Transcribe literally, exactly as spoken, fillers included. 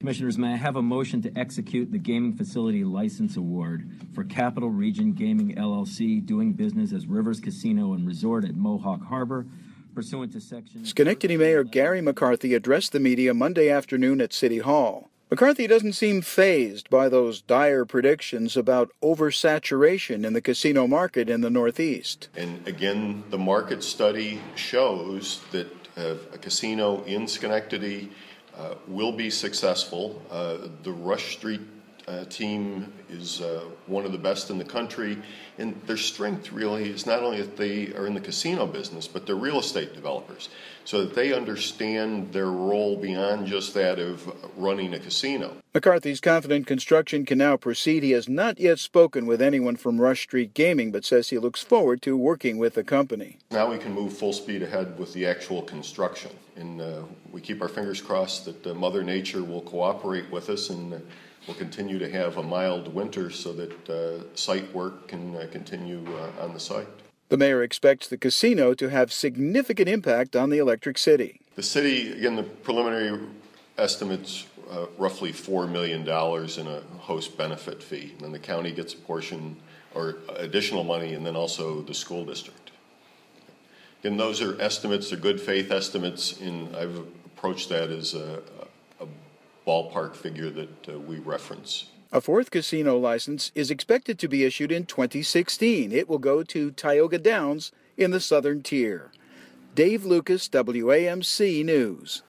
Commissioners, may I have a motion to execute the Gaming Facility License Award for Capital Region Gaming L L C, doing business as Rivers Casino and Resort at Mohawk Harbor, pursuant to Section... Schenectady Mayor Gary McCarthy addressed the media Monday afternoon at City Hall. McCarthy doesn't seem fazed by those dire predictions about oversaturation in the casino market in the Northeast. And again, the market study shows that uh, a casino in Schenectady uh, will be successful. Uh, the Rush Street uh, team is uh, one of the best in the country, and their strength really is not only that they are in the casino business, but they're real estate developers, so that they understand their role beyond just that of running a casino. McCarthy's confident construction can now proceed. He has not yet spoken with anyone from Rush Street Gaming, but says he looks forward to working with the company. Now we can move full speed ahead with the actual construction, and uh, we keep our fingers crossed that uh, Mother Nature will cooperate with us, and uh, we'll continue to have a mild winter so that uh, site work can uh, continue uh, on the site. The mayor expects the casino to have significant impact on the Electric City. The city, again, the preliminary estimates uh, roughly four million dollars in a host benefit fee. And then the county gets a portion or additional money, and then also the school district. And those are estimates, they're good faith estimates, and I've approached that as a, a ballpark figure that uh, we reference. A fourth casino license is expected to be issued in twenty sixteen. It will go to Tioga Downs in the Southern Tier. Dave Lucas, W A M C News.